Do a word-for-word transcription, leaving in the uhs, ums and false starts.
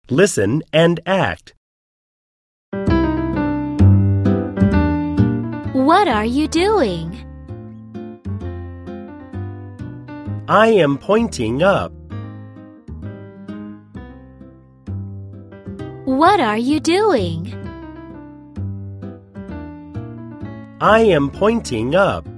Listen and act. What are you doing? I am pointing up. What are you doing? I am pointing up.